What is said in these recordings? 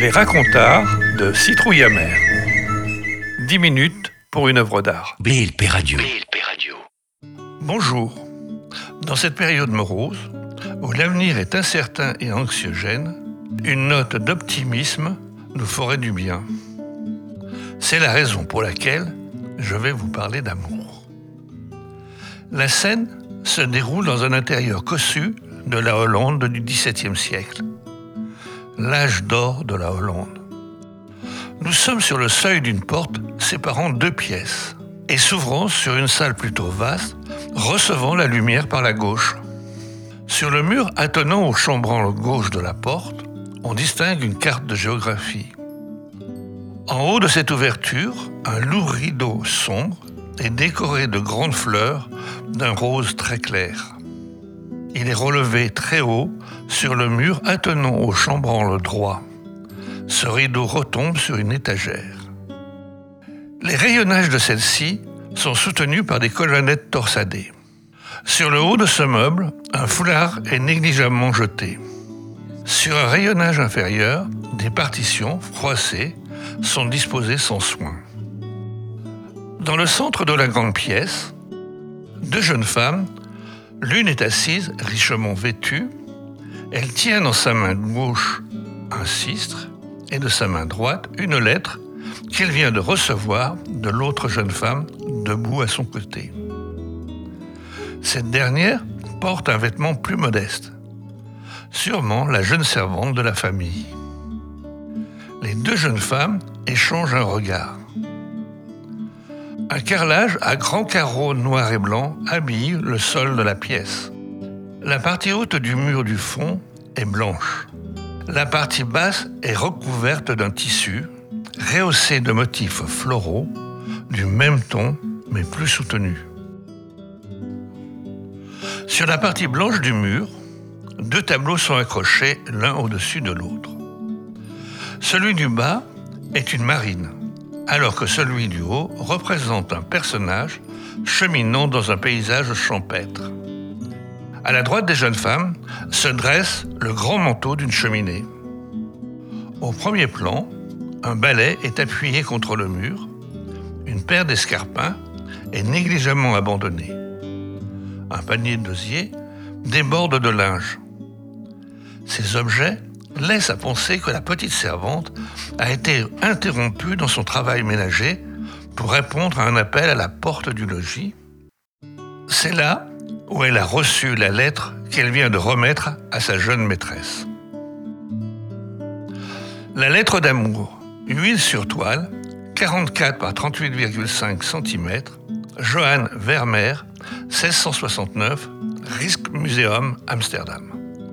Les racontards de Citrouille Amère. 10 minutes pour une œuvre d'art. BLP Radio. Bonjour. Dans cette période morose, où l'avenir est incertain et anxiogène, une note d'optimisme nous ferait du bien. C'est la raison pour laquelle je vais vous parler d'amour. La scène se déroule dans un intérieur cossu de la Hollande du XVIIe siècle. L'âge d'or de la Hollande. Nous sommes sur le seuil d'une porte séparant deux pièces et s'ouvrant sur une salle plutôt vaste, recevant la lumière par la gauche. Sur le mur attenant au chambranle gauche de la porte, on distingue une carte de géographie. En haut de cette ouverture, un lourd rideau sombre est décoré de grandes fleurs d'un rose très clair. Il est relevé très haut sur le mur attenant au chambranle droit. Ce rideau retombe sur une étagère. Les rayonnages de celle-ci sont soutenus par des colonnettes torsadées. Sur le haut de ce meuble, un foulard est négligemment jeté. Sur un rayonnage inférieur, des partitions froissées sont disposées sans soin. Dans le centre de la grande pièce, deux jeunes femmes, l'une est assise, richement vêtue. Elle tient dans sa main gauche un cistre et de sa main droite une lettre qu'elle vient de recevoir de l'autre jeune femme debout à son côté. Cette dernière porte un vêtement plus modeste, sûrement la jeune servante de la famille. Les deux jeunes femmes échangent un regard. Un carrelage à grands carreaux noirs et blancs habille le sol de la pièce. La partie haute du mur du fond est blanche. La partie basse est recouverte d'un tissu, rehaussé de motifs floraux, du même ton, mais plus soutenus. Sur la partie blanche du mur, deux tableaux sont accrochés l'un au-dessus de l'autre. Celui du bas est une marine, alors que celui du haut représente un personnage cheminant dans un paysage champêtre. À la droite des jeunes femmes se dresse le grand manteau d'une cheminée. Au premier plan, un balai est appuyé contre le mur, une paire d'escarpins est négligemment abandonnée. Un panier d'osier déborde de linge. Ces objets laissent à penser que la petite servante a été interrompue dans son travail ménager pour répondre à un appel à la porte du logis. C'est là où elle a reçu la lettre qu'elle vient de remettre à sa jeune maîtresse. La lettre d'amour, huile sur toile, 44 par 38,5 cm, Johann Vermeer, 1669, Rijksmuseum, Amsterdam.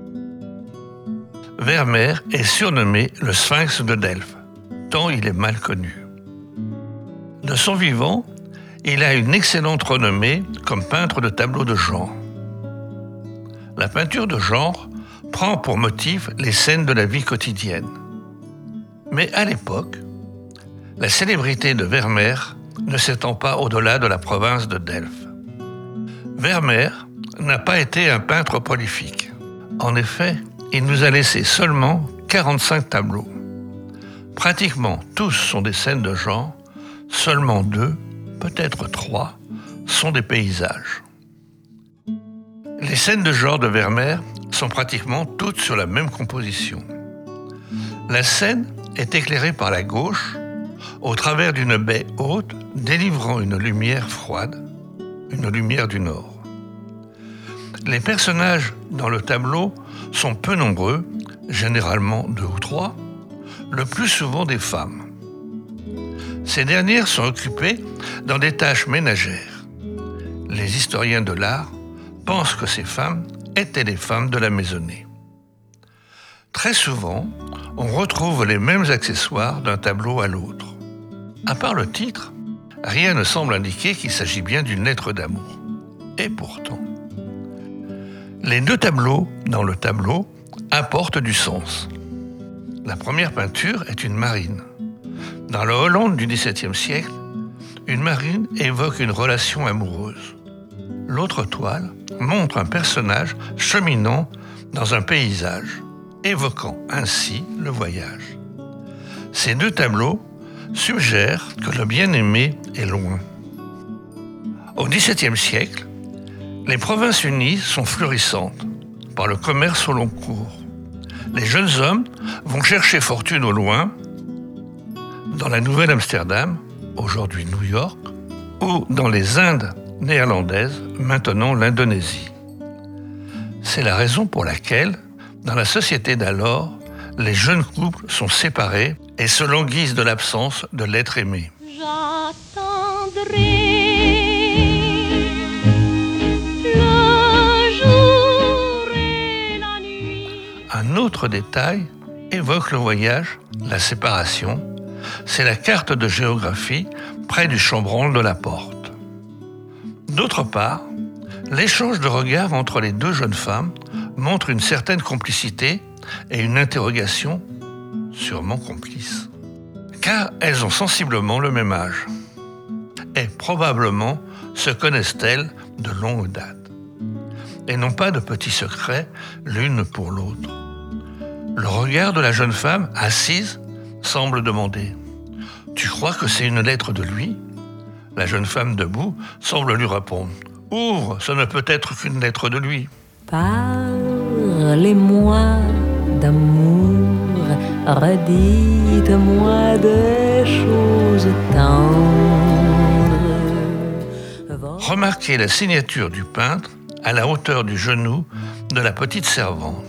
Vermeer est surnommé le Sphinx de Delft, tant il est mal connu. De son vivant, il a une excellente renommée comme peintre de tableaux de genre. La peinture de genre prend pour motif les scènes de la vie quotidienne. Mais à l'époque, la célébrité de Vermeer ne s'étend pas au-delà de la province de Delft. Vermeer n'a pas été un peintre prolifique. En effet, il nous a laissé seulement 45 tableaux. Pratiquement tous sont des scènes de genre, seulement 2, peut-être 3, sont des paysages. Les scènes de genre de Vermeer sont pratiquement toutes sur la même composition. La scène est éclairée par la gauche, au travers d'une baie haute délivrant une lumière froide, une lumière du nord. Les personnages dans le tableau sont peu nombreux, généralement 2 ou 3, le plus souvent des femmes. Ces dernières sont occupées dans des tâches ménagères. Les historiens de l'art pensent que ces femmes étaient les femmes de la maisonnée. Très souvent, on retrouve les mêmes accessoires d'un tableau à l'autre. À part le titre, rien ne semble indiquer qu'il s'agit bien d'une lettre d'amour. Et pourtant, les deux tableaux dans le tableau apportent du sens. La première peinture est une marine. Dans la Hollande du XVIIe siècle, une marine évoque une relation amoureuse. L'autre toile montre un personnage cheminant dans un paysage, évoquant ainsi le voyage. Ces deux tableaux suggèrent que le bien-aimé est loin. Au XVIIe siècle, les provinces unies sont florissantes par le commerce au long cours. Les jeunes hommes vont chercher fortune au loin, dans la Nouvelle-Amsterdam, aujourd'hui New York, ou dans les Indes néerlandaises, maintenant l'Indonésie. C'est la raison pour laquelle, dans la société d'alors, les jeunes couples sont séparés et se languissent de l'absence de l'être aimé. J'attendrai le jour et la nuit. Un autre détail évoque le voyage, la séparation. C'est la carte de géographie près du chambranle de la porte. D'autre part, l'échange de regards entre les deux jeunes femmes montre une certaine complicité et une interrogation, sûrement complice. Car elles ont sensiblement le même âge. Et probablement se connaissent-elles de longue date. Et n'ont pas de petits secrets l'une pour l'autre. Le regard de la jeune femme, assise, semble demander « Tu crois que c'est une lettre de lui ?» La jeune femme debout semble lui répondre « Ouvre, ce ne peut être qu'une lettre de lui. » Parlez-moi d'amour, redites-moi des choses tendres. Remarquez la signature du peintre à la hauteur du genou de la petite servante.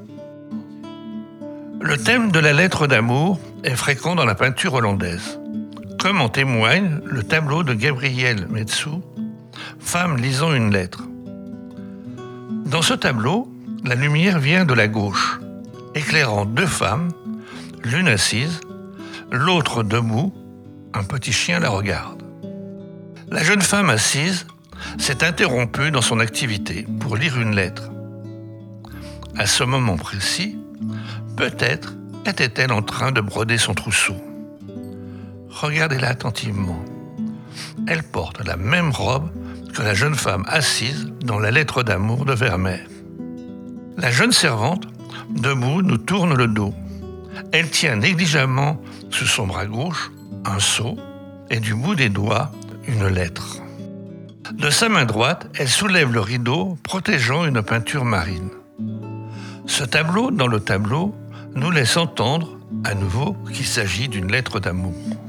Le thème de la lettre d'amour est fréquent dans la peinture hollandaise, comme en témoigne le tableau de Gabriel Metsu, Femme lisant une lettre. Dans ce tableau, la lumière vient de la gauche, éclairant deux femmes, l'une assise, l'autre debout, un petit chien la regarde. La jeune femme assise s'est interrompue dans son activité pour lire une lettre. À ce moment précis, peut-être était-elle en train de broder son trousseau. Regardez-la attentivement. Elle porte la même robe que la jeune femme assise dans la lettre d'amour de Vermeer. La jeune servante, debout, nous tourne le dos. Elle tient négligemment sous son bras gauche un seau et du bout des doigts une lettre. De sa main droite, elle soulève le rideau protégeant une peinture marine. Ce tableau dans le tableau nous laisse entendre à nouveau qu'il s'agit d'une lettre d'amour.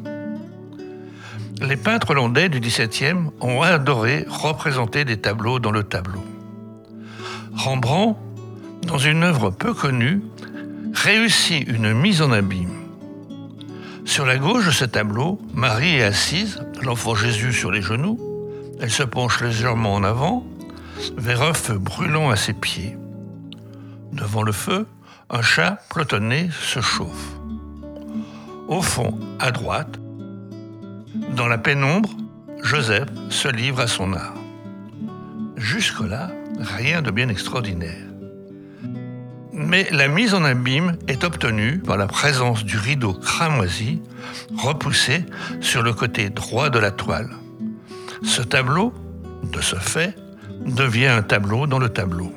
Les peintres hollandais du XVIIe ont adoré représenter des tableaux dans le tableau. Rembrandt, dans une œuvre peu connue, réussit une mise en abîme. Sur la gauche de ce tableau, Marie est assise, l'enfant Jésus sur les genoux. Elle se penche légèrement en avant, vers un feu brûlant à ses pieds. Devant le feu, un chat pelotonné se chauffe. Au fond, à droite, dans la pénombre, Joseph se livre à son art. Jusque-là, rien de bien extraordinaire. Mais la mise en abîme est obtenue par la présence du rideau cramoisi repoussé sur le côté droit de la toile. Ce tableau, de ce fait, devient un tableau dans le tableau.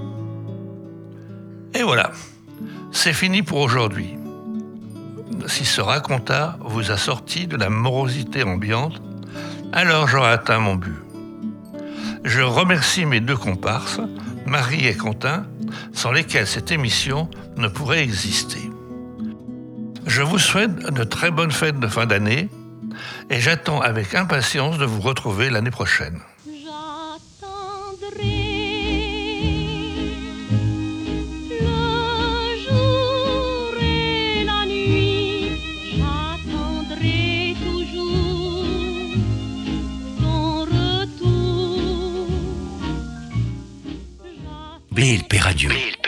Et voilà, c'est fini pour aujourd'hui. Si ce racontat vous a sorti de la morosité ambiante, alors j'aurai atteint mon but. Je remercie mes deux comparses, Marie et Quentin, sans lesquels cette émission ne pourrait exister. Je vous souhaite de très bonnes fêtes de fin d'année et j'attends avec impatience de vous retrouver l'année prochaine. J'attendrai le jour et la nuit, j'attendrai toujours ton retour. Blé il perd Dieu.